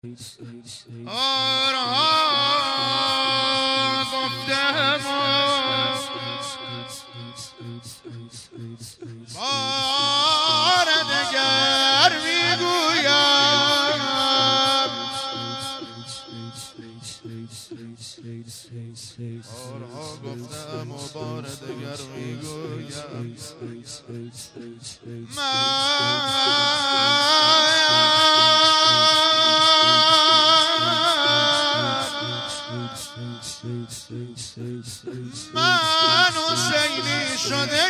آرها گفتم بار دگر میگویم آرها گفتم و بار دگر میگویم من حسینی شده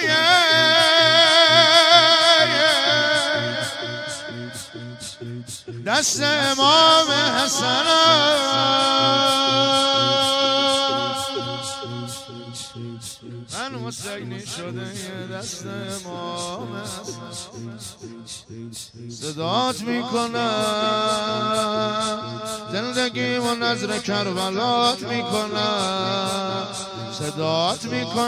دست امام حسنم من حسینی شده دست امام حسنم صدات میکنم زندگی و نظر کربلات میکنم صدات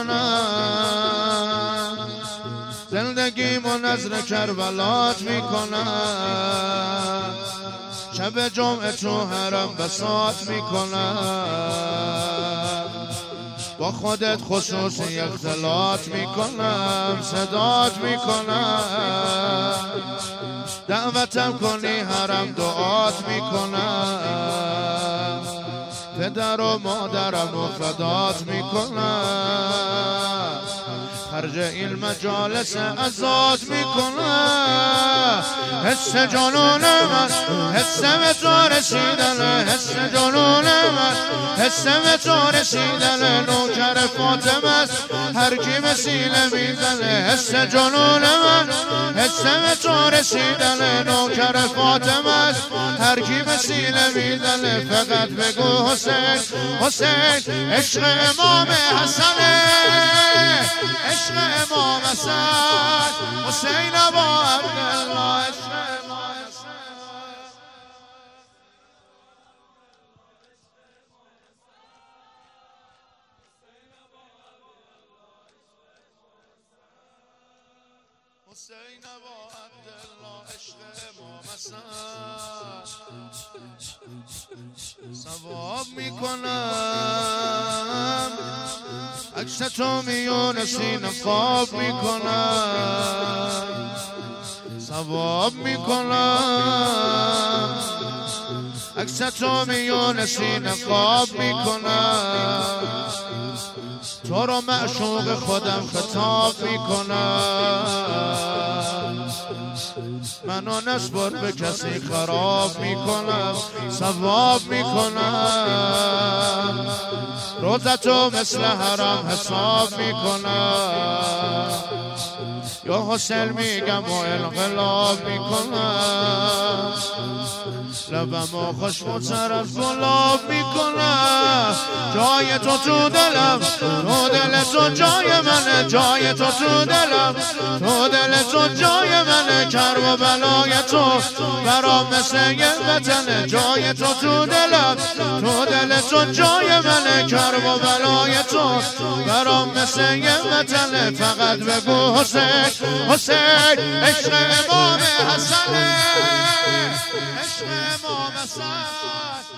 میکنم زندگی و نظر کربلات میکنم شب جمعه تو حرم بساط میکنم با خودت خصوصی اختلاط میکنم صدات میکنم دعوتم کنی حرم دعات میکنم پدر و مادرم و فدات میکنم خرج این مجالس ازاد میکنم حس جنون من حس به تو رسیدن حس جنون من حس به تو رسیدن نوکر فاطمه است هر کی وسیله میزنه حس جنون من حس به تو رسیدن نوکر فاطمه است هر کی وسیله میزنه فقط بگو حسین حسین عشق امام حسنه عشق امام حسن حسین ابا عبدالله عشق امام حسین ابا عبدالله عشق امام حسن ثواب میکنم عکس تو میون سینه خواب میکنم ثواب میکنم عکس تو میون سینه خواب میکنم تو رو معشوق خودم خطاب میکنم منو نسبر به کسی خراب میکنم ثواب میکنم روزتو مثل حرم حساب میکنم یا حسین میگم و انقلاب میکنم لبمو خوشمزر از گلاب میکنم جای تو تو دلم تو دل تو جای منه جای تو تو دلم تو دل تو جای منه کرب و بلای تو برام مثل یه وطنه جای تو تو دلم تو دل تو جای منه کرب و بلای تو برام مثل یه وطنه فقط بگو حسین حسین عشق امام حسنه عشق امام حسن